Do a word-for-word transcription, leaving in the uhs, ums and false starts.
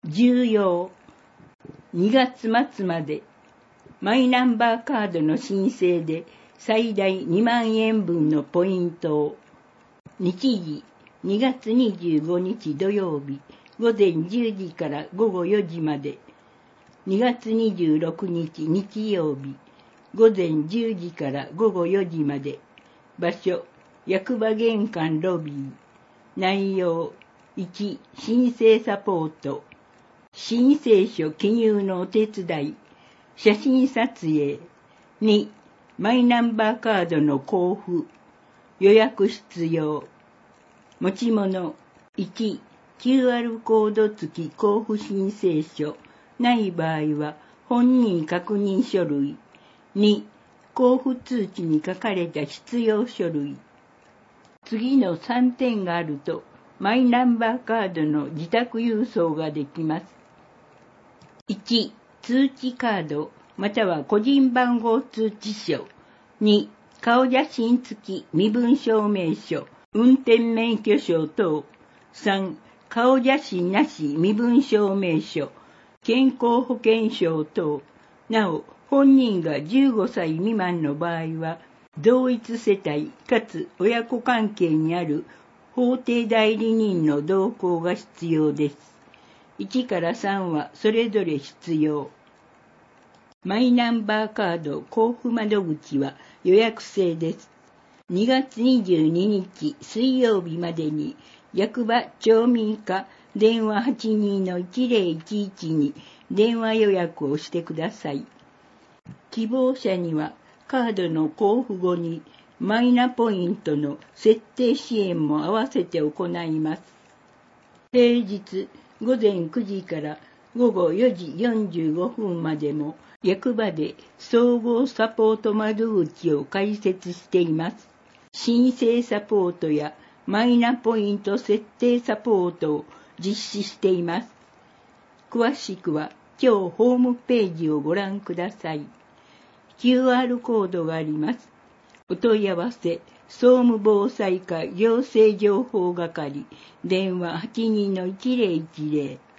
重要。にがつ末までマイナンバーカードの申請で最大にまんえんぶんのポイントを。日時にがつにじゅうごにち土曜日ごぜんじゅうじからごごよじまで。にがつにじゅうろくにち日曜日ごぜんじゅうじからごごよじまで。場所役場玄関ロビー。内容いち申請サポート。申請書記入のお手伝い。写真撮影。にマイナンバーカードの交付。予約必要。持ち物いちキューアール コード付き交付申請書。ない場合は本人確認書類。に交付通知に書かれた必要書類。次のさんてんがあるとマイナンバーカードの自宅郵送ができます。いち通知カードまたは個人番号通知書。に顔写真付き身分証明書、運転免許証等。さん顔写真なし身分証明書、健康保険証等。なお本人がじゅうごさい未満の場合は同一世帯かつ親子関係にある法定代理人の同行が必要です。いちからさんはそれぞれ必要。マイナンバーカード交付窓口は予約制です。にがつにじゅうににち水曜日までに役場町民課電話 はちにーのいちぜろいちいち に電話予約をしてください。希望者にはカードの交付後にマイナポイントの設定支援も合わせて行います。平日ごぜんくじからごごよじよんじゅうごふんまでも役場で総合サポート窓口を開設しています。申請サポートやマイナポイント設定サポートを実施しています。詳しくは今日ホームページをご覧ください。キューアール コードがあります。お問い合わせ総務防災課行政情報係電話 はちにーのいちぜろいちぜろ